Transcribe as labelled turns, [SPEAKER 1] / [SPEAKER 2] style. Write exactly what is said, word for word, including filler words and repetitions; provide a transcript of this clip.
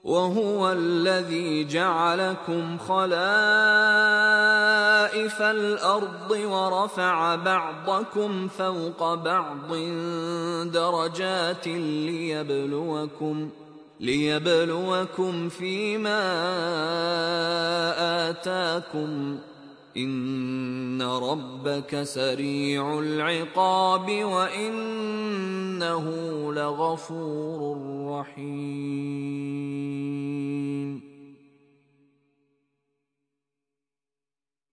[SPEAKER 1] وهو الذي جعلكم خلائف الأرض ورفع بعضكم فوق بعض درجات ليبلوكم ليبلوكم فيما آتاكم إن ربك سريع العقاب وإنه لغفور رحيم.